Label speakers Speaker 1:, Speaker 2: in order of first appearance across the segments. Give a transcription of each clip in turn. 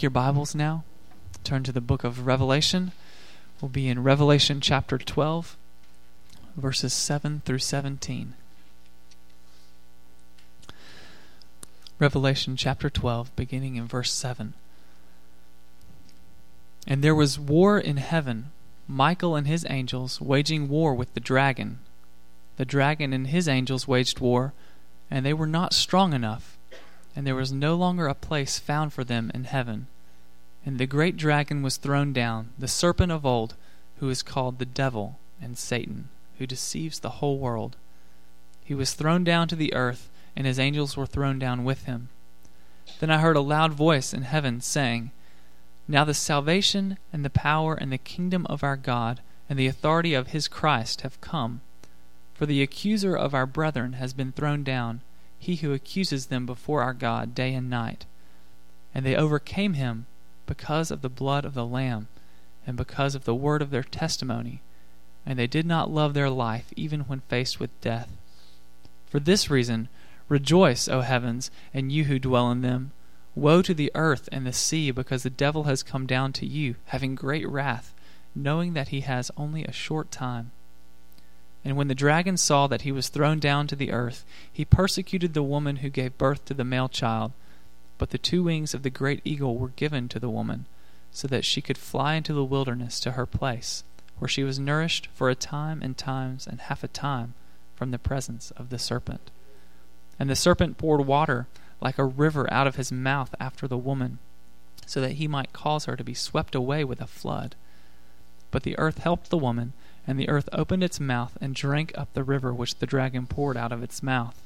Speaker 1: Your Bibles now. Turn to the book of Revelation. We'll be in Revelation chapter 12, verses 7 through 17. Revelation chapter 12, beginning in verse 7. And there was war in heaven, Michael and his angels waging war with the dragon. The dragon and his angels waged war, and they were not strong enough, and there was no longer a place found for them in heaven. And the great dragon was thrown down, the serpent of old, who is called the devil and Satan, who deceives the whole world. He was thrown down to the earth, and his angels were thrown down with him. Then I heard a loud voice in heaven saying, Now the salvation and the power and the kingdom of our God and the authority of his Christ have come. For the accuser of our brethren has been thrown down, he who accuses them before our God day and night. And they overcame him because of the blood of the Lamb, and because of the word of their testimony, and they did not love their life even when faced with death. For this reason, rejoice, O heavens, and you who dwell in them. Woe to the earth and the sea, because the devil has come down to you, having great wrath, knowing that he has only a short time. And when the dragon saw that he was thrown down to the earth, he persecuted the woman who gave birth to the male child. But the 2 wings of the great eagle were given to the woman, so that she could fly into the wilderness to her place, where she was nourished for a time and times and half a time from the presence of the serpent. And the serpent poured water like a river out of his mouth after the woman, so that he might cause her to be swept away with a flood. But the earth helped the woman, and the earth opened its mouth and drank up the river which the dragon poured out of its mouth.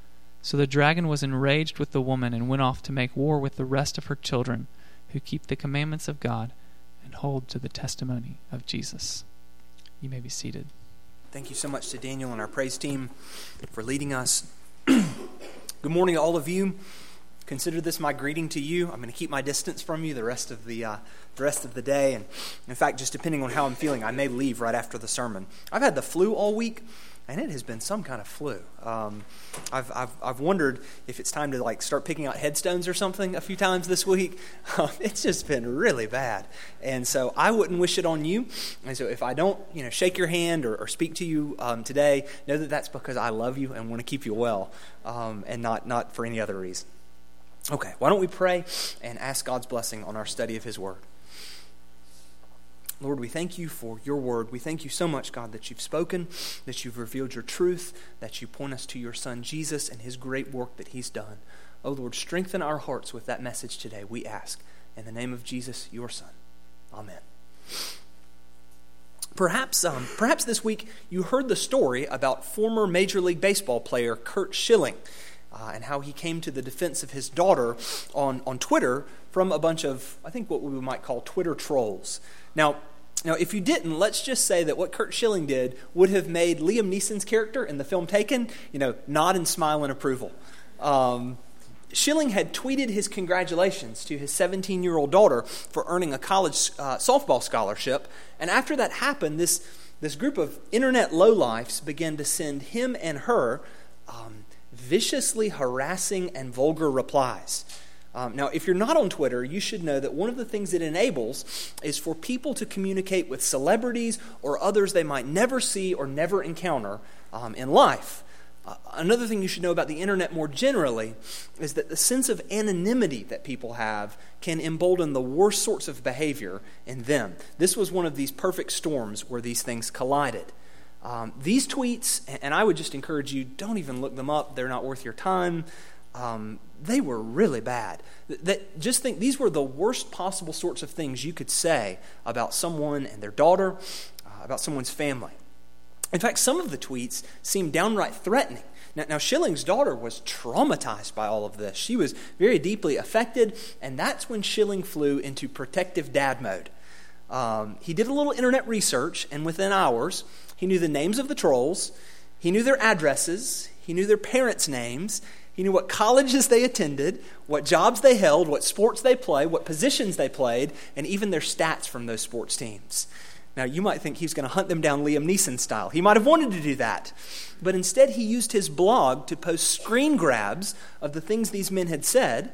Speaker 1: So the dragon was enraged with the woman and went off to make war with the rest of her children, who keep the commandments of God and hold to the testimony of Jesus. You may be seated.
Speaker 2: Thank you so much to Daniel and our praise team for leading us. Good morning to all of you. Consider this my greeting to you. I'm going to keep my distance from you the rest of the day. And in fact, just depending on how I'm feeling, I may leave right after the sermon. I've had the flu all week, and it has been some kind of flu. I've wondered if it's time to start picking out headstones or something a few times this week. It's just been really bad, and so I wouldn't wish it on you. And so if I don't, shake your hand or speak to you today, know that that's because I love you and want to keep you well, and not for any other reason. Okay, why don't we pray and ask God's blessing on our study of His Word. Lord, we thank you for your word. We thank you so much, God, that you've spoken, that you've revealed your truth, that you point us to your Son, Jesus, and his great work that he's done. Oh, Lord, strengthen our hearts with that message today, we ask. In the name of Jesus, your Son. Amen. Perhaps this week you heard the story about former Major League Baseball player Curt Schilling and how he came to the defense of his daughter on Twitter from a bunch of, I think, what we might call Twitter trolls. Now, if you didn't, let's just say that what Curt Schilling did would have made Liam Neeson's character in the film Taken, nod and smile in approval. Schilling had tweeted his congratulations to his 17-year-old daughter for earning a college softball scholarship, and after that happened, this group of internet lowlifes began to send him and her viciously harassing and vulgar replies. Now, if you're not on Twitter, you should know that one of the things it enables is for people to communicate with celebrities or others they might never see or never encounter in life. Another thing you should know about the internet more generally is that the sense of anonymity that people have can embolden the worst sorts of behavior in them. This was one of these perfect storms where these things collided. These tweets, and I would just encourage you, don't even look them up. They're not worth your time. They were really bad. Just think, these were the worst possible sorts of things you could say about someone and their daughter, about someone's family. In fact, some of the tweets seemed downright threatening. Now, Schilling's daughter was traumatized by all of this. She was very deeply affected, and that's when Schilling flew into protective dad mode. He did a little internet research, and within hours, he knew the names of the trolls, he knew their addresses, he knew their parents' names, he knew what colleges they attended, what jobs they held, what sports they played, what positions they played, and even their stats from those sports teams. Now, you might think he's going to hunt them down Liam Neeson style. He might have wanted to do that. But instead, he used his blog to post screen grabs of the things these men had said to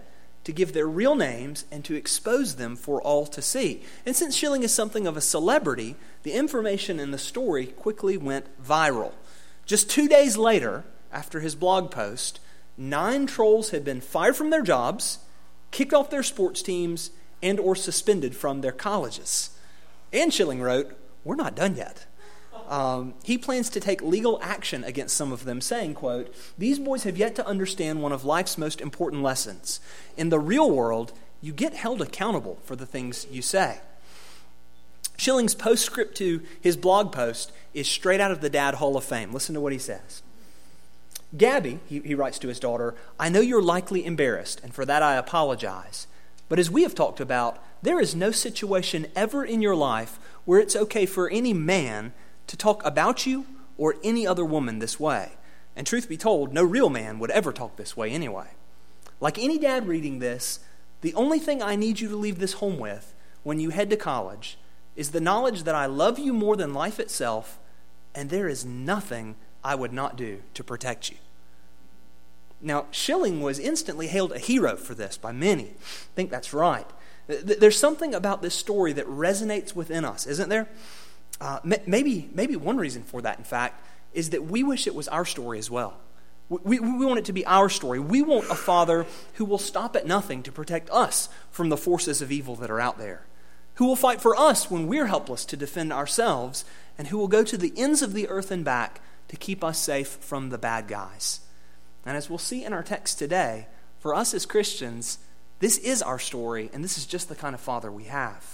Speaker 2: to give their real names and to expose them for all to see. And since Schilling is something of a celebrity, the information in the story quickly went viral. Just 2 days later, after his blog post, 9 trolls had been fired from their jobs, kicked off their sports teams, and or suspended from their colleges. And Schilling wrote, "We're not done yet." He plans to take legal action against some of them, saying, quote, "These boys have yet to understand one of life's most important lessons. In the real world, you get held accountable for the things you say." Schilling's postscript to his blog post is straight out of the Dad Hall of Fame. Listen to what he says. "Gabby," he writes to his daughter, "I know you're likely embarrassed, and for that I apologize. But as we have talked about, there is no situation ever in your life where it's okay for any man to talk about you or any other woman this way. And truth be told, no real man would ever talk this way anyway. Like any dad reading this, the only thing I need you to leave this home with when you head to college is the knowledge that I love you more than life itself, and there is nothing I would not do to protect you." Now, Schilling was instantly hailed a hero for this by many. I think that's right. There's something about this story that resonates within us, isn't there? Maybe one reason for that, in fact, is that we wish it was our story as well. We want it to be our story. We want a father who will stop at nothing to protect us from the forces of evil that are out there, who will fight for us when we're helpless to defend ourselves, and who will go to the ends of the earth and back to keep us safe from the bad guys. And as we'll see in our text today, for us as Christians, this is our story, and this is just the kind of father we have.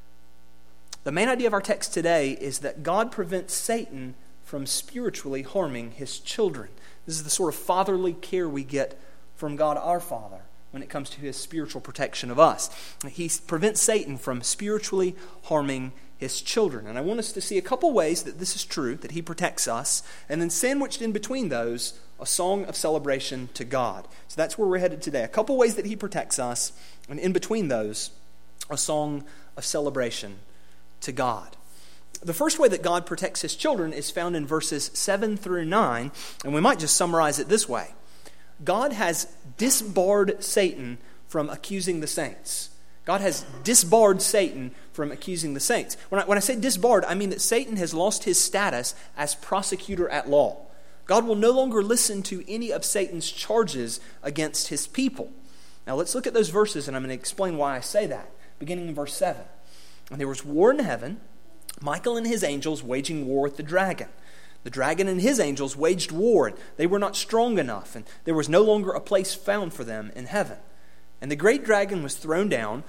Speaker 2: The main idea of our text today is that God prevents Satan from spiritually harming his children. This is the sort of fatherly care we get from God our Father when it comes to his spiritual protection of us. He prevents Satan from spiritually harming his children. And I want us to see a couple ways that this is true, that he protects us, and then sandwiched in between those, a song of celebration to God. So that's where we're headed today. A couple ways that he protects us, and in between those, a song of celebration to God. The first way that God protects his children is found in verses 7 through 9, and we might just summarize it this way. God has disbarred Satan from accusing the saints. God has disbarred Satan from accusing the saints. When I say disbarred, I mean that Satan has lost his status as prosecutor at law. God will no longer listen to any of Satan's charges against his people. Now let's look at those verses, and I'm going to explain why I say that, beginning in verse 7. "And there was war in heaven, Michael and his angels waging war with the dragon. The dragon and his angels waged war, and they were not strong enough, and there was no longer a place found for them in heaven. And the great dragon was thrown down,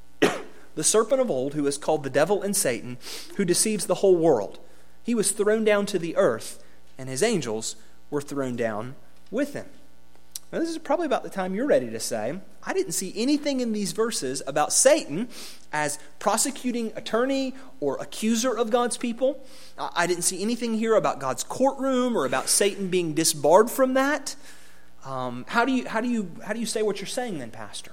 Speaker 2: the serpent of old, who is called the devil and Satan, who deceives the whole world. He was thrown down to the earth, and his angels were thrown down with him." Now, this is probably about the time you're ready to say, I didn't see anything in these verses about Satan as prosecuting attorney or accuser of God's people. I didn't see anything here about God's courtroom or about Satan being disbarred from that. How do you say what you're saying then, Pastor?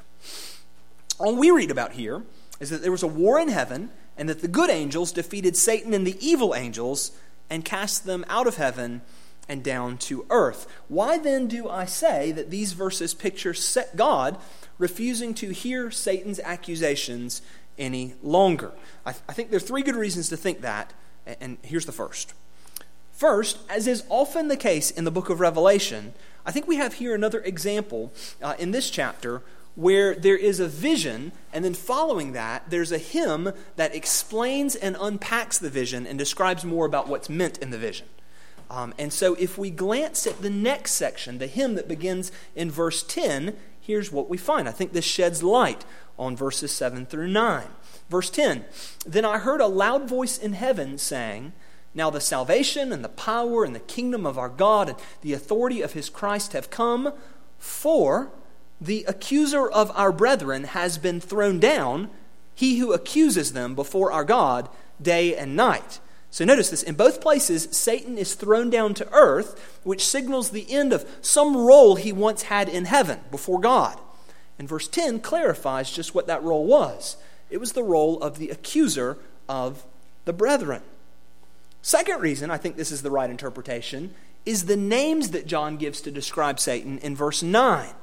Speaker 2: All we read about here is that there was a war in heaven, and that the good angels defeated Satan and the evil angels and cast them out of heaven and down to earth. Why then do I say that these verses picture God refusing to hear Satan's accusations any longer? I think there are 3 good reasons to think that, and here's the first. First, as is often the case in the book of Revelation, I think we have here another example in this chapter where there is a vision, and then following that, there's a hymn that explains and unpacks the vision and describes more about what's meant in the vision. And so if we glance at the next section, the hymn that begins in verse 10, here's what we find. I think this sheds light on verses 7 through 9. Verse 10, "Then I heard a loud voice in heaven saying, 'Now the salvation and the power and the kingdom of our God and the authority of his Christ have come, for the accuser of our brethren has been thrown down, he who accuses them before our God day and night.'" So notice this, in both places, Satan is thrown down to earth, which signals the end of some role he once had in heaven before God. And verse 10 clarifies just what that role was. It was the role of the accuser of the brethren. Second reason I think this is the right interpretation is the names that John gives to describe Satan in verse 9.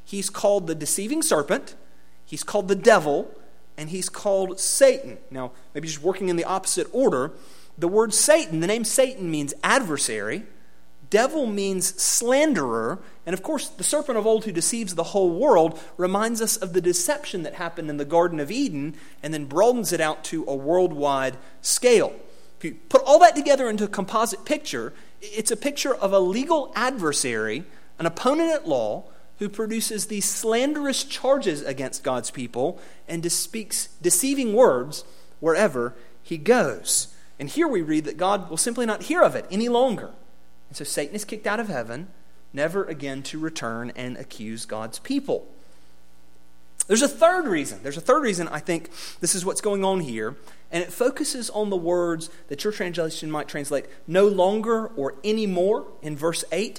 Speaker 2: he's called the deceiving serpent, he's called the devil, and he's called Satan. Now, maybe just working in the opposite order, the word Satan, the name Satan means adversary, devil means slanderer, and of course, the serpent of old who deceives the whole world reminds us of the deception that happened in the Garden of Eden and then broadens it out to a worldwide scale. If you put all that together into a composite picture, it's a picture of a legal adversary, an opponent at law, who produces these slanderous charges against God's people and speaks deceiving words wherever he goes. And here we read that God will simply not hear of it any longer. And so Satan is kicked out of heaven, never again to return and accuse God's people. There's a third reason. I think this is what's going on here. And it focuses on the words that your translation might translate no longer or anymore in verse 8.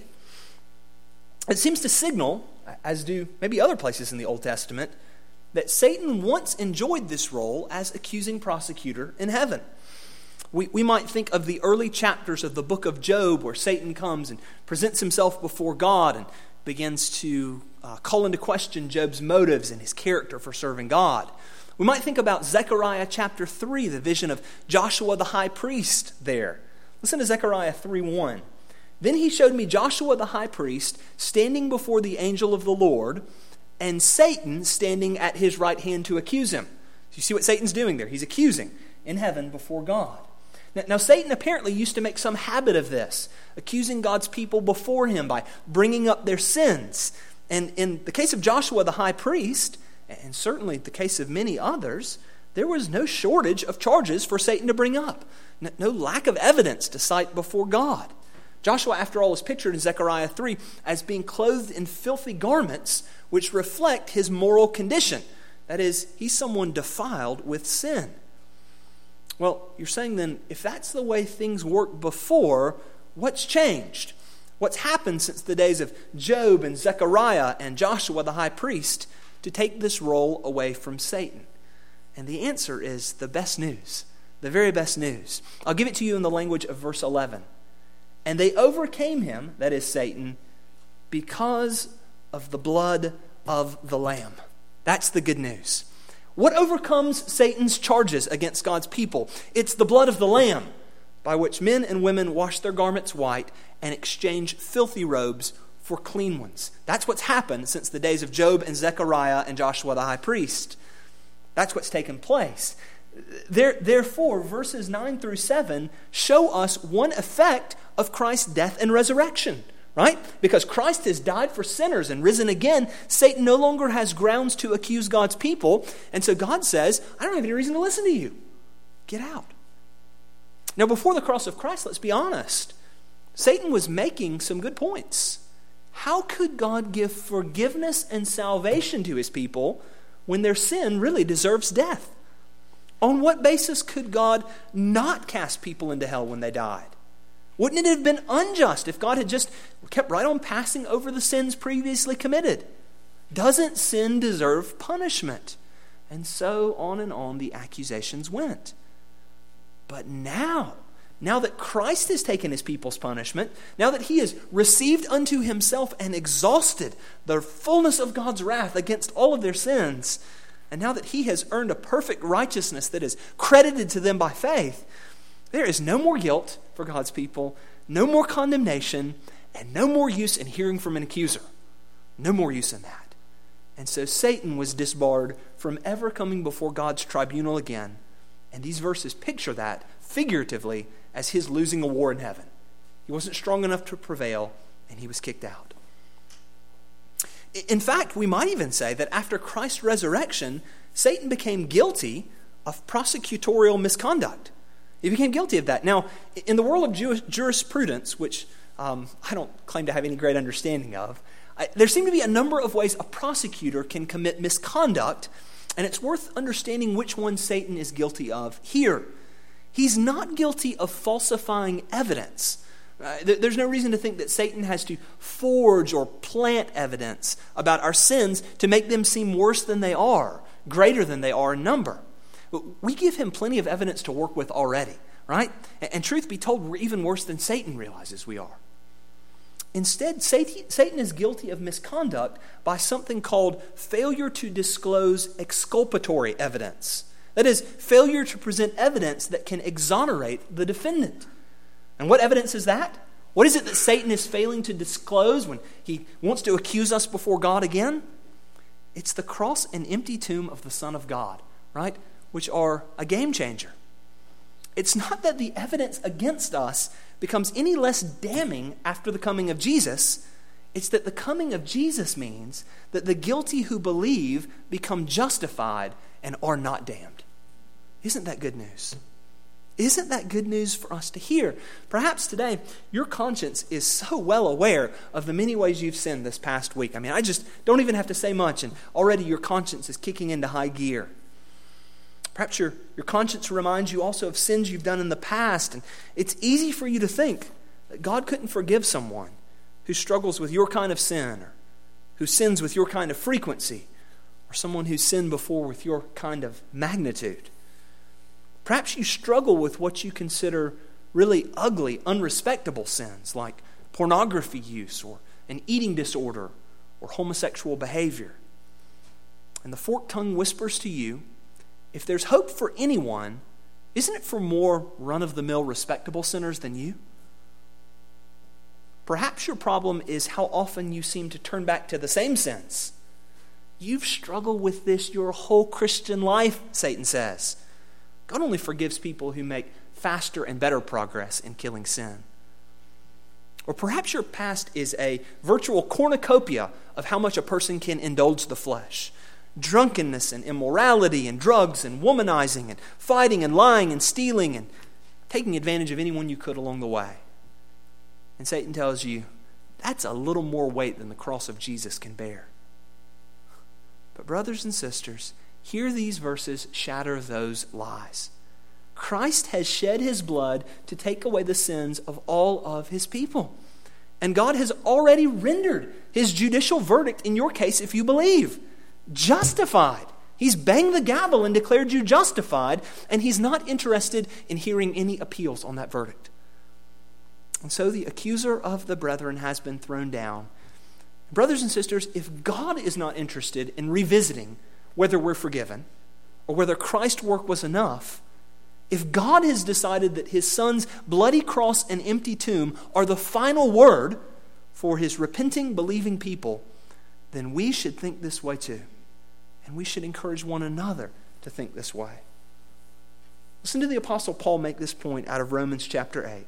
Speaker 2: It seems to signal, as do maybe other places in the Old Testament, that Satan once enjoyed this role as accusing prosecutor in heaven. We might think of the early chapters of the book of Job where Satan comes and presents himself before God and begins to call into question Job's motives and his character for serving God. We might think about Zechariah chapter 3, the vision of Joshua the high priest there. Listen to Zechariah 3:1. Then he showed me Joshua the high priest standing before the angel of the Lord, and Satan standing at his right hand to accuse him. So you see what Satan's doing there? He's accusing in heaven before God. Now, Satan apparently used to make some habit of this, accusing God's people before him by bringing up their sins. And in the case of Joshua the high priest, and certainly the case of many others, there was no shortage of charges for Satan to bring up. No lack of evidence to cite before God. Joshua, after all, is pictured in Zechariah 3 as being clothed in filthy garments which reflect his moral condition. That is, he's someone defiled with sin. Well, you're saying then, if that's the way things worked before, what's changed? What's happened since the days of Job and Zechariah and Joshua the high priest to take this role away from Satan? And the answer is the best news, the very best news. I'll give it to you in the language of verse 11. And they overcame him, that is Satan, because of the blood of the Lamb. That's the good news. What overcomes Satan's charges against God's people? It's the blood of the Lamb, by which men and women wash their garments white and exchange filthy robes for clean ones. That's what's happened since the days of Job and Zechariah and Joshua the high priest. That's what's taken place. Therefore, verses 9 through 7 show us one effect of Christ's death and resurrection. Right? Because Christ has died for sinners and risen again, Satan no longer has grounds to accuse God's people. And so God says, I don't have any reason to listen to you. Get out. Now, before the cross of Christ, let's be honest. Satan was making some good points. How could God give forgiveness and salvation to his people when their sin really deserves death? On what basis could God not cast people into hell when they died? Wouldn't it have been unjust if God had just kept right on passing over the sins previously committed? Doesn't sin deserve punishment? And so on the accusations went. But now that Christ has taken his people's punishment, now that he has received unto himself and exhausted the fullness of God's wrath against all of their sins, and now that he has earned a perfect righteousness that is credited to them by faith, there is no more guilt for God's people, no more condemnation, and no more use in hearing from an accuser. No more use in that. And so Satan was disbarred from ever coming before God's tribunal again. And these verses picture that figuratively as his losing a war in heaven. He wasn't strong enough to prevail, and he was kicked out. In fact, we might even say that after Christ's resurrection, Satan became guilty of prosecutorial misconduct. He became guilty of that. Now, in the world of jurisprudence, which I don't claim to have any great understanding of, there seem to be a number of ways a prosecutor can commit misconduct, and it's worth understanding which one Satan is guilty of here. He's not guilty of falsifying evidence. There's no reason to think that Satan has to forge or plant evidence about our sins to make them seem worse than they are, greater than they are in number. We give him plenty of evidence to work with already, right? And truth be told, we're even worse than Satan realizes we are. Instead, Satan is guilty of misconduct by something called failure to disclose exculpatory evidence. That is, failure to present evidence that can exonerate the defendant. And what evidence is that? What is it that Satan is failing to disclose when he wants to accuse us before God again? It's the cross and empty tomb of the Son of God, right? Which are a game changer. It's not that the evidence against us becomes any less damning after the coming of Jesus. It's that the coming of Jesus means that the guilty who believe become justified and are not damned. Isn't that good news? Isn't that good news for us to hear? Perhaps today your conscience is so well aware of the many ways you've sinned this past week. I mean, I just don't even have to say much, and already your conscience is kicking into high gear. Perhaps your conscience reminds you also of sins you've done in the past, and it's easy for you to think that God couldn't forgive someone who struggles with your kind of sin, or who sins with your kind of frequency, or someone who's sinned before with your kind of magnitude. Perhaps you struggle with what you consider really ugly, unrespectable sins like pornography use or an eating disorder or homosexual behavior. And the forked tongue whispers to you, if there's hope for anyone, isn't it for more run-of-the-mill respectable sinners than you? Perhaps your problem is how often you seem to turn back to the same sins. You've struggled with this your whole Christian life, Satan says. God only forgives people who make faster and better progress in killing sin. Or perhaps your past is a virtual cornucopia of how much a person can indulge the flesh. Drunkenness and immorality and drugs and womanizing and fighting and lying and stealing and taking advantage of anyone you could along the way. And Satan tells you, that's a little more weight than the cross of Jesus can bear. But brothers and sisters, hear these verses shatter those lies. Christ has shed his blood to take away the sins of all of his people. And God has already rendered his judicial verdict in your case if you believe. Justified. He's banged the gavel and declared you justified, and he's not interested in hearing any appeals on that verdict. And so the accuser of the brethren has been thrown down. Brothers and sisters, if God is not interested in revisiting whether we're forgiven or whether Christ's work was enough, if God has decided that his Son's bloody cross and empty tomb are the final word for his repenting, believing people, then we should think this way too. And we should encourage one another to think this way. Listen to the Apostle Paul make this point out of Romans chapter 8.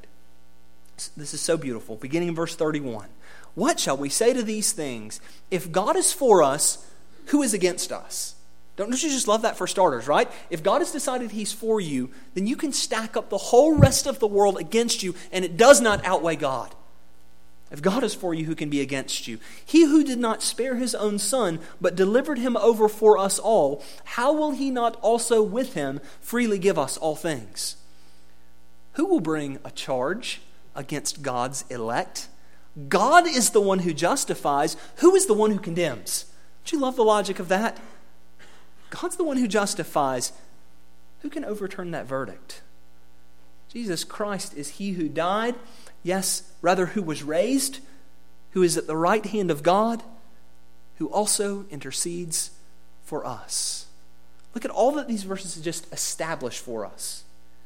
Speaker 2: This is so beautiful. Beginning in verse 31. What shall we say to these things? If God is for us, who is against us? Don't you just love that for starters, right? If God has decided he's for you, then you can stack up the whole rest of the world against you, and it does not outweigh God. If God is for you, who can be against you? He who did not spare his own Son, but delivered him over for us all, how will he not also with him freely give us all things? Who will bring a charge against God's elect? God is the one who justifies. Who is the one who condemns? Don't you love the logic of that? God's the one who justifies. Who can overturn that verdict? Jesus Christ is he who died, yes, rather who was raised, who is at the right hand of God, who also intercedes for us. Look at all that these verses just establish for us.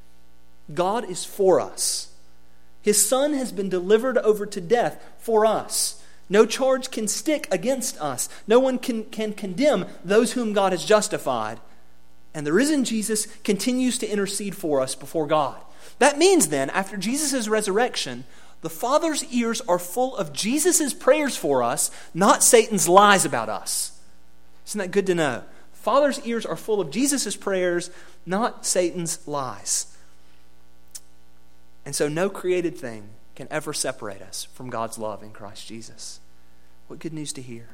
Speaker 2: God is for us. His Son has been delivered over to death for us. No charge can stick against us. No one can condemn those whom God has justified. And the risen Jesus continues to intercede for us before God. That means then, after Jesus' resurrection, the Father's ears are full of Jesus' prayers for us, not Satan's lies about us. Isn't that good to know? Father's ears are full of Jesus' prayers, not Satan's lies. And so no created thing can ever separate us from God's love in Christ Jesus. What good news to hear.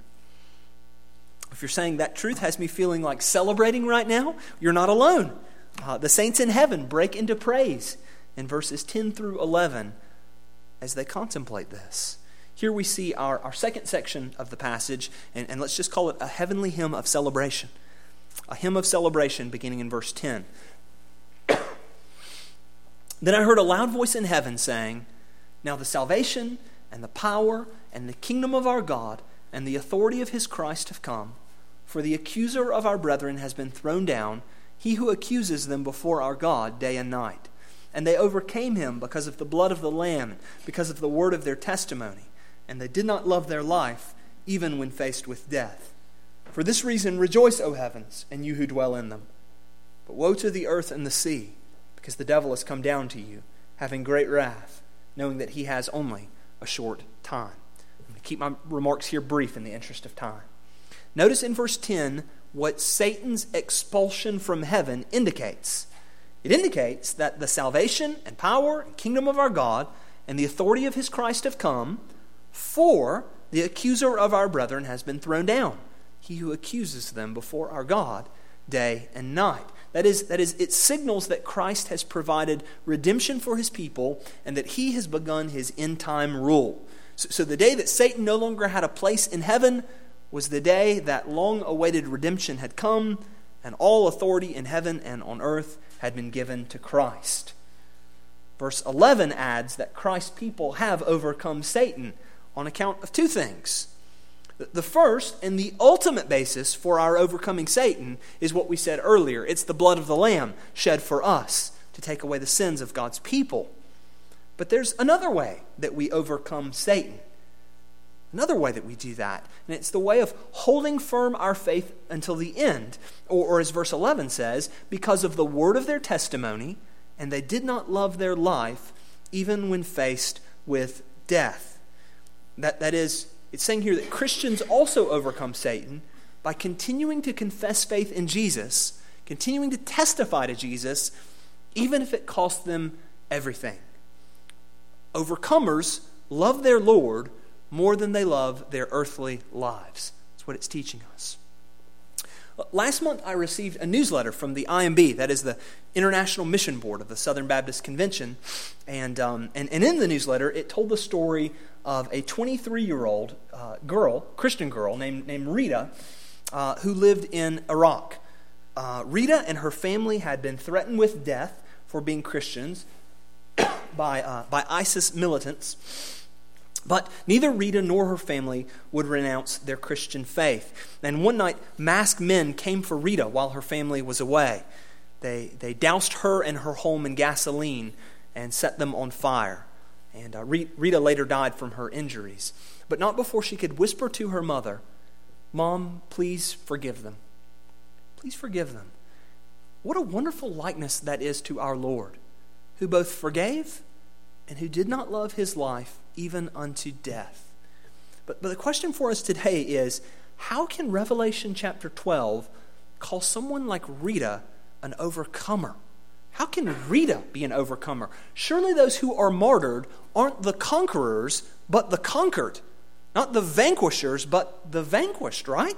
Speaker 2: If you're saying that truth has me feeling like celebrating right now, you're not alone. The saints in heaven break into praise in verses 10 through 11 as they contemplate this. Here we see our second section of the passage, and let's just call it a heavenly hymn of celebration. A hymn of celebration beginning in verse 10. Then I heard a loud voice in heaven saying, now the salvation and the power and the kingdom of our God and the authority of his Christ have come. For the accuser of our brethren has been thrown down, he who accuses them before our God day and night. And they overcame him because of the blood of the Lamb, because of the word of their testimony. And they did not love their life, even when faced with death. For this reason rejoice, O heavens, and you who dwell in them. But woe to the earth and the sea, because the devil has come down to you, having great wrath, knowing that he has only a short time. I'm going to keep my remarks here brief in the interest of time. Notice in verse 10 what Satan's expulsion from heaven indicates. It indicates that the salvation and power and kingdom of our God and the authority of his Christ have come, for the accuser of our brethren has been thrown down, he who accuses them before our God day and night. That is, it signals that Christ has provided redemption for his people and that he has begun his end-time rule. So the day that Satan no longer had a place in heaven was the day that long-awaited redemption had come, and all authority in heaven and on earth had been given to Christ. Verse 11 adds that Christ's people have overcome Satan on account of two things. The first and the ultimate basis for our overcoming Satan is what we said earlier. It's the blood of the Lamb shed for us to take away the sins of God's people. But there's another way that we overcome Satan. Another way that we do that. And it's the way of holding firm our faith until the end. Or as verse 11 says, because of the word of their testimony, and they did not love their life even when faced with death. That is, it's saying here that Christians also overcome Satan by continuing to confess faith in Jesus, continuing to testify to Jesus, even if it costs them everything. Overcomers love their Lord more than they love their earthly lives. That's what it's teaching us. Last month I received a newsletter from the IMB, that is the International Mission Board of the Southern Baptist Convention, and in the newsletter it told the story of a 23-year-old Christian girl named Rita, who lived in Iraq. Rita and her family had been threatened with death for being Christians by ISIS militants. But neither Rita nor her family would renounce their Christian faith. And one night, masked men came for Rita while her family was away. They doused her and her home in gasoline and set them on fire. And Rita later died from her injuries. But not before she could whisper to her mother, "Mom, please forgive them. Please forgive them." What a wonderful likeness that is to our Lord, who both forgave and who did not love his life even unto death. But the question for us today is, how can Revelation chapter 12 call someone like Rita an overcomer? How can Rita be an overcomer? Surely those who are martyred aren't the conquerors, but the conquered. Not the vanquishers, but the vanquished, right?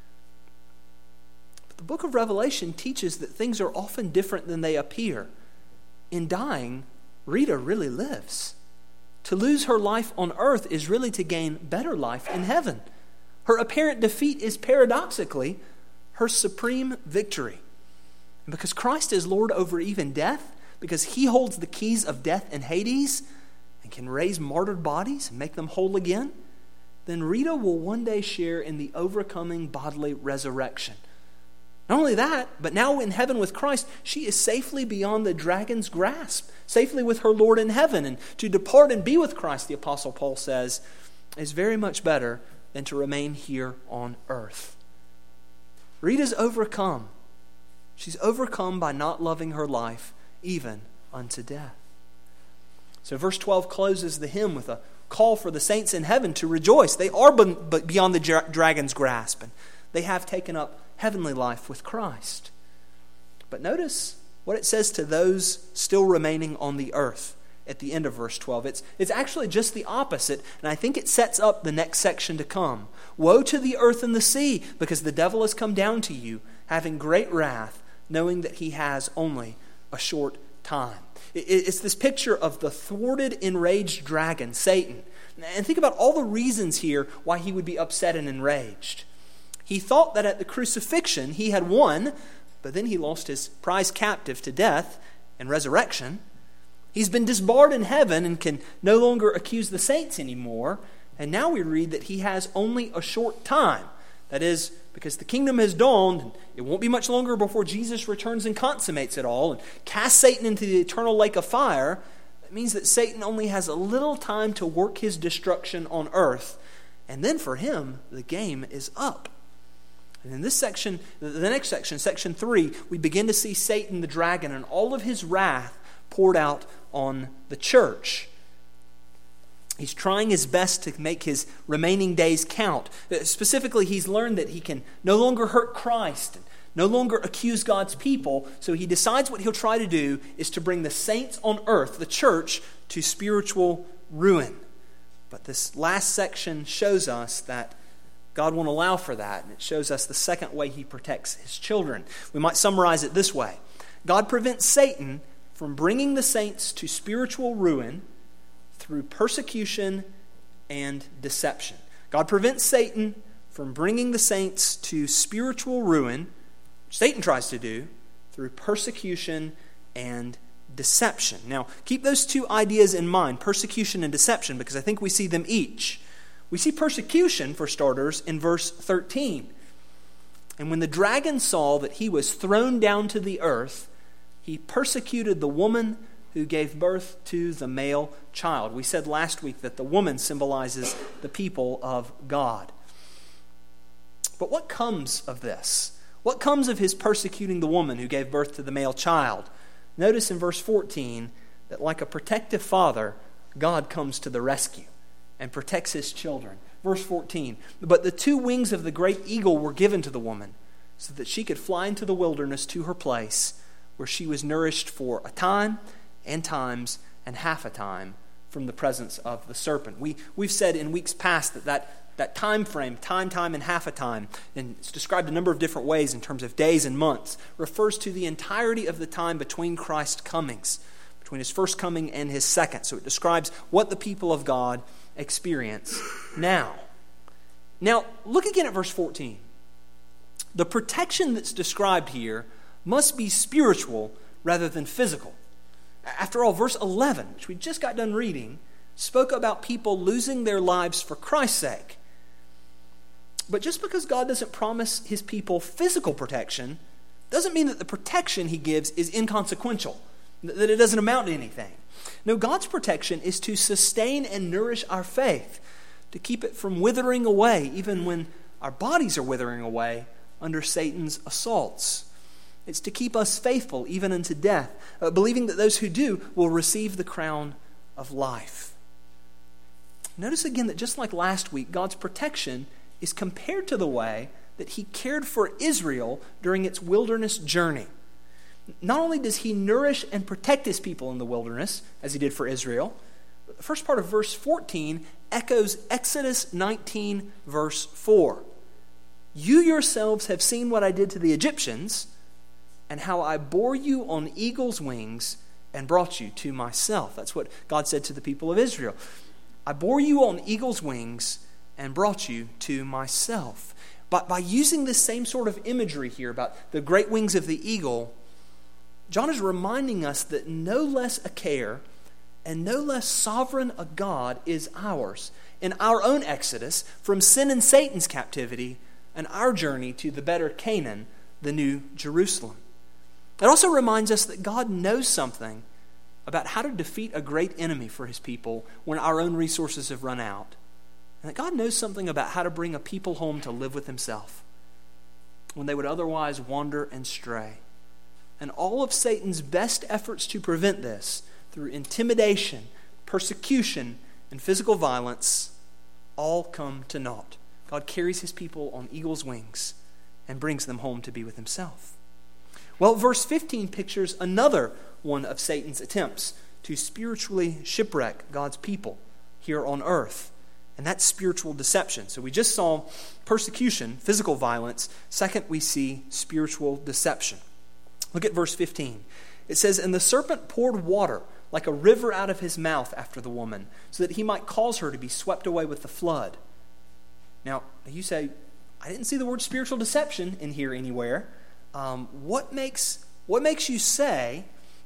Speaker 2: But the book of Revelation teaches that things are often different than they appear. In dying, Rita really lives. To lose her life on earth is really to gain better life in heaven. Her apparent defeat is paradoxically her supreme victory. And because Christ is Lord over even death, because he holds the keys of death and Hades and can raise martyred bodies and make them whole again, then Rita will one day share in the overcoming bodily resurrection. Not only that, but now in heaven with Christ, she is safely beyond the dragon's grasp, safely with her Lord in heaven. And to depart and be with Christ, the Apostle Paul says, is very much better than to remain here on earth. Rita's overcome. She's overcome by not loving her life, even unto death. So verse 12 closes the hymn with a call for the saints in heaven to rejoice. They are beyond the dragon's grasp, and they have taken up heavenly life with Christ. But notice what it says to those still remaining on the earth at the end of verse 12. It's actually just the opposite, and I think it sets up the next section to come. Woe to the earth and the sea, because the devil has come down to you, having great wrath, knowing that he has only a short time. It's this picture of the thwarted, enraged dragon, Satan. And think about all the reasons here why he would be upset and enraged. He thought that at the crucifixion he had won, but then he lost his prized captive to death and resurrection. He's been disbarred in heaven and can no longer accuse the saints anymore. And now we read that he has only a short time. That is, because the kingdom has dawned, and it won't be much longer before Jesus returns and consummates it all and casts Satan into the eternal lake of fire. It means that Satan only has a little time to work his destruction on earth. And then for him, the game is up. And in this section, the next section, section 3, we begin to see Satan the dragon and all of his wrath poured out on the church. He's trying his best to make his remaining days count. Specifically, he's learned that he can no longer hurt Christ, and no longer accuse God's people. So he decides what he'll try to do is to bring the saints on earth, the church, to spiritual ruin. But this last section shows us that God won't allow for that, and it shows us the second way he protects his children. We might summarize it this way. God prevents Satan from bringing the saints to spiritual ruin through persecution and deception. God prevents Satan from bringing the saints to spiritual ruin, which Satan tries to do, through persecution and deception. Now, keep those two ideas in mind, persecution and deception, because I think we see them each. We see persecution, for starters, in verse 13. And when the dragon saw that he was thrown down to the earth, he persecuted the woman who gave birth to the male child. We said last week that the woman symbolizes the people of God. But what comes of this? What comes of his persecuting the woman who gave birth to the male child? Notice in verse 14 that like a protective father, God comes to the rescue and protects his children. Verse 14, but the 2 wings of the great eagle were given to the woman so that she could fly into the wilderness to her place where she was nourished for a time and times and half a time from the presence of the serpent. We've said in weeks past that time frame, time, and half a time, and it's described a number of different ways in terms of days and months, refers to the entirety of the time between Christ's comings, between his first coming and his second. So it describes what the people of God experience now. Now, look again at verse 14. The protection that's described here must be spiritual rather than physical. After all, verse 11, which we just got done reading, spoke about people losing their lives for Christ's sake. But just because God doesn't promise his people physical protection doesn't mean that the protection he gives is inconsequential, that it doesn't amount to anything. No, God's protection is to sustain and nourish our faith, to keep it from withering away, even when our bodies are withering away under Satan's assaults. It's to keep us faithful even unto death, believing that those who do will receive the crown of life. Notice again that just like last week, God's protection is compared to the way that he cared for Israel during its wilderness journey. Not only does he nourish and protect his people in the wilderness, as he did for Israel, but the first part of verse 14 echoes Exodus 19, verse 4. You yourselves have seen what I did to the Egyptians, and how I bore you on eagle's wings and brought you to myself. That's what God said to the people of Israel. I bore you on eagle's wings and brought you to myself. But by using this same sort of imagery here about the great wings of the eagle, John is reminding us that no less a care and no less sovereign a God is ours in our own exodus from sin and Satan's captivity and our journey to the better Canaan, the new Jerusalem. It also reminds us that God knows something about how to defeat a great enemy for his people when our own resources have run out. And that God knows something about how to bring a people home to live with himself when they would otherwise wander and stray. And all of Satan's best efforts to prevent this, through intimidation, persecution, and physical violence, all come to naught. God carries his people on eagle's wings and brings them home to be with himself. Well, verse 15 pictures another one of Satan's attempts to spiritually shipwreck God's people here on earth, and that's spiritual deception. So we just saw persecution, physical violence. Second, we see spiritual deception. Look at verse 15. It says, and the serpent poured water like a river out of his mouth after the woman, so that he might cause her to be swept away with the flood. Now, you say, I didn't see the word spiritual deception in here anywhere. What makes you say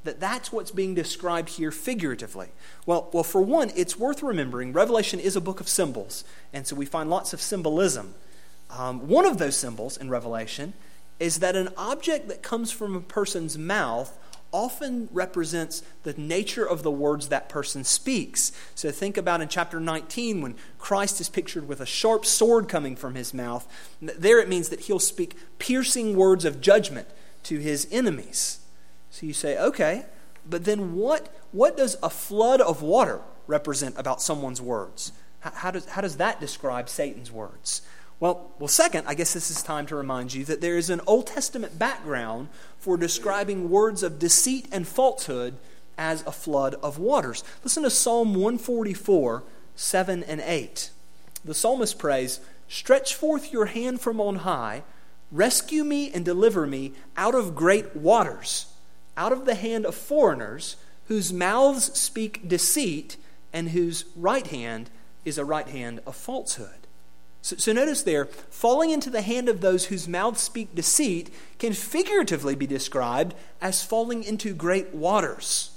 Speaker 2: that that's what's being described here figuratively? Well, for one, it's worth remembering Revelation is a book of symbols, and so we find lots of symbolism. One of those symbols in Revelation is that an object that comes from a person's mouth often represents the nature of the words that person speaks. So think about in chapter 19 when Christ is pictured with a sharp sword coming from his mouth. There it means that he'll speak piercing words of judgment to his enemies. So you say, okay, but then what does a flood of water represent about someone's words? How does that describe Satan's words? Well, second, I guess this is time to remind you that there is an Old Testament background for describing words of deceit and falsehood as a flood of waters. Listen to Psalm 144, 7 and 8. The psalmist prays, "Stretch forth your hand from on high, rescue me and deliver me out of great waters, out of the hand of foreigners, whose mouths speak deceit, and whose right hand is a right hand of falsehood." So notice there, falling into the hand of those whose mouths speak deceit can figuratively be described as falling into great waters.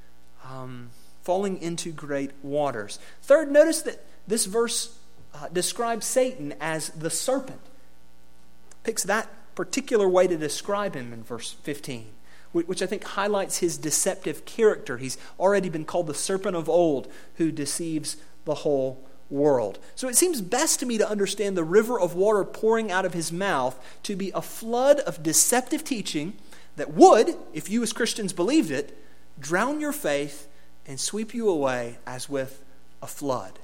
Speaker 2: Falling into great waters. Third, notice that this verse describes Satan as the serpent. Picks that particular way to describe him in verse 15, which I think highlights his deceptive character. He's already been called the serpent of old who deceives the whole world. So it seems best to me to understand the river of water pouring out of his mouth to be a flood of deceptive teaching that would, if you as Christians believed it, drown your faith and sweep you away as with a flood.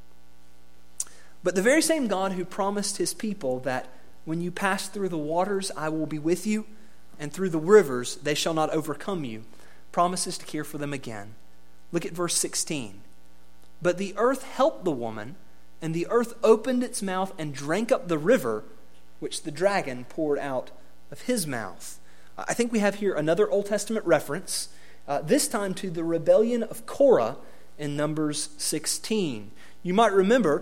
Speaker 2: But the very same God who promised his people that when you pass through the waters, I will be with you, and through the rivers, they shall not overcome you, promises to care for them again. Look at verse 16. "But the earth helped the woman, and the earth opened its mouth and drank up the river, which the dragon poured out of his mouth." I think we have here another Old Testament reference, this time to the rebellion of Korah in Numbers 16. You might remember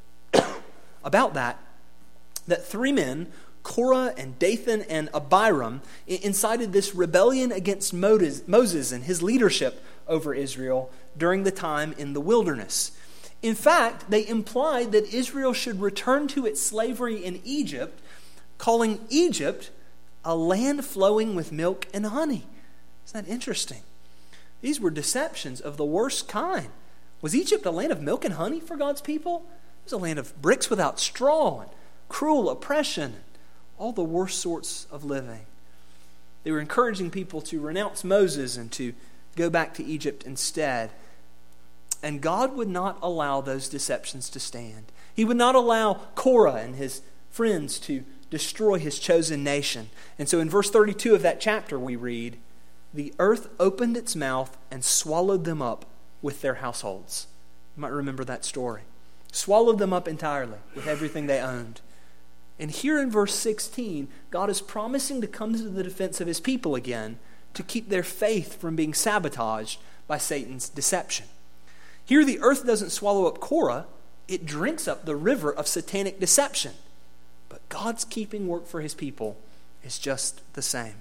Speaker 2: about that three men, Korah and Dathan and Abiram, incited this rebellion against Moses and his leadership over Israel during the time in the wilderness. In fact, they implied that Israel should return to its slavery in Egypt, calling Egypt a land flowing with milk and honey. Isn't that interesting? These were deceptions of the worst kind. Was Egypt a land of milk and honey for God's people? It was a land of bricks without straw and cruel oppression, all the worst sorts of living. They were encouraging people to renounce Moses and to go back to Egypt instead. And God would not allow those deceptions to stand. He would not allow Korah and his friends to destroy his chosen nation. And so in verse 32 of that chapter we read, "The earth opened its mouth and swallowed them up with their households." You might remember that story. Swallowed them up entirely with everything they owned. And here in verse 16, God is promising to come to the defense of his people again, to keep their faith from being sabotaged by Satan's deception. Here the earth doesn't swallow up Korah, it drinks up the river of satanic deception. But God's keeping work for his people is just the same.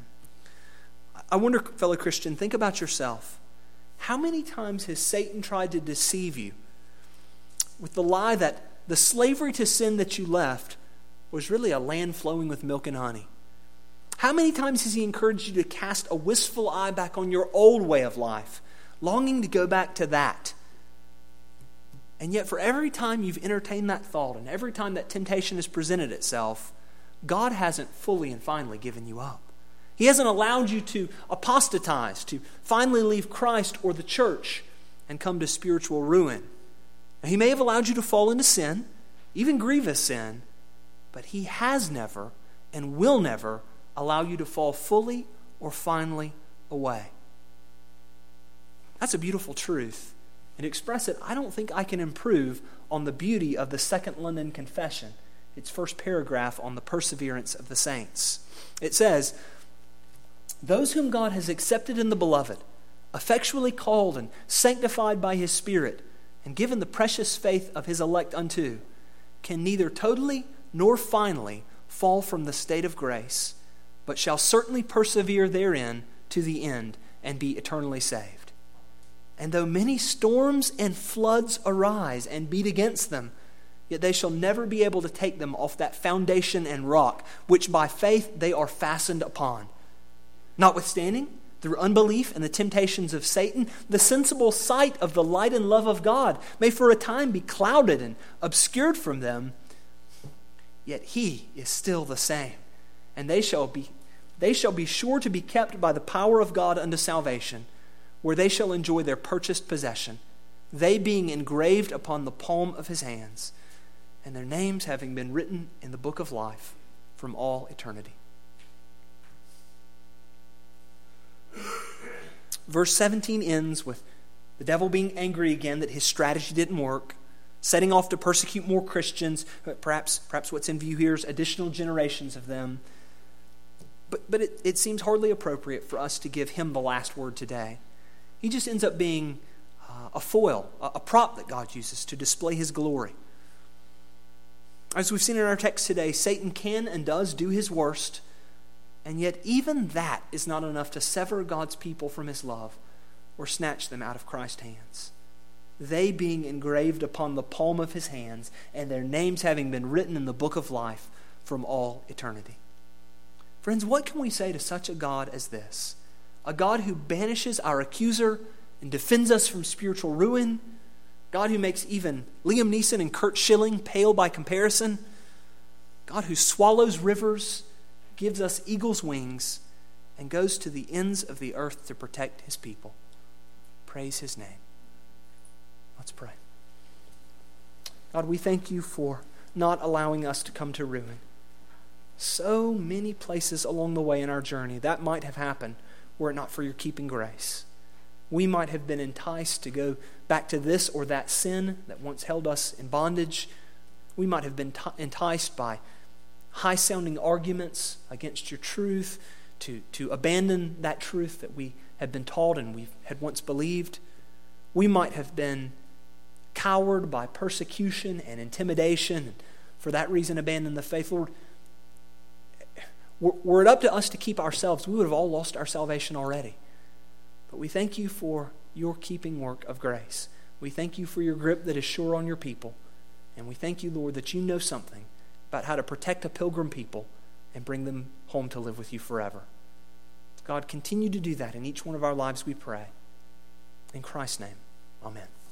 Speaker 2: I wonder, fellow Christian, think about yourself. How many times has Satan tried to deceive you with the lie that the slavery to sin that you left was really a land flowing with milk and honey? How many times has he encouraged you to cast a wistful eye back on your old way of life, longing to go back to that? And yet for every time you've entertained that thought and every time that temptation has presented itself, God hasn't fully and finally given you up. He hasn't allowed you to apostatize, to finally leave Christ or the church and come to spiritual ruin. Now, he may have allowed you to fall into sin, even grievous sin, but he has never and will never allow you to fall fully or finally away. That's a beautiful truth. And to express it, I don't think I can improve on the beauty of the Second London Confession, its first paragraph on the perseverance of the saints. It says, "Those whom God has accepted in the beloved, effectually called and sanctified by his Spirit, and given the precious faith of his elect unto, can neither totally nor finally fall from the state of grace, but shall certainly persevere therein to the end, and be eternally saved. And though many storms and floods arise and beat against them, yet they shall never be able to take them off that foundation and rock, which by faith they are fastened upon. Notwithstanding, through unbelief and the temptations of Satan, the sensible sight of the light and love of God may for a time be clouded and obscured from them, yet He is still the same, and they shall be sure to be kept by the power of God unto salvation, where they shall enjoy their purchased possession, they being engraved upon the palm of His hands, and their names having been written in the book of life from all eternity. Verse 17 ends with the devil being angry again that his strategy didn't work, setting off to persecute more Christians. Perhaps what's in view here is additional generations of them. But it seems hardly appropriate for us to give him the last word today. He just ends up being a foil, a prop that God uses to display His glory. As we've seen in our text today, Satan can and does do his worst, and yet even that is not enough to sever God's people from His love or snatch them out of Christ's hands. They being engraved upon the palm of His hands, and their names having been written in the book of life from all eternity. Friends, what can we say to such a God as this? A God who banishes our accuser and defends us from spiritual ruin. God who makes even Liam Neeson and Curt Schilling pale by comparison. God who swallows rivers, gives us eagle's wings, and goes to the ends of the earth to protect His people. Praise His name. Let's pray. God, we thank You for not allowing us to come to ruin. So many places along the way in our journey that might have happened were it not for Your keeping grace. We might have been enticed to go back to this or that sin that once held us in bondage. We might have been enticed by high-sounding arguments against Your truth to abandon that truth that we had been taught and we had once believed. We might have been cowered by persecution and intimidation, and for that reason abandon the faith. Lord, were it up to us to keep ourselves, we would have all lost our salvation already. But we thank You for Your keeping work of grace. We thank You for Your grip that is sure on Your people. And we thank You, Lord, that You know something about how to protect a pilgrim people and bring them home to live with You forever. God, continue to do that in each one of our lives, we pray. In Christ's name, amen.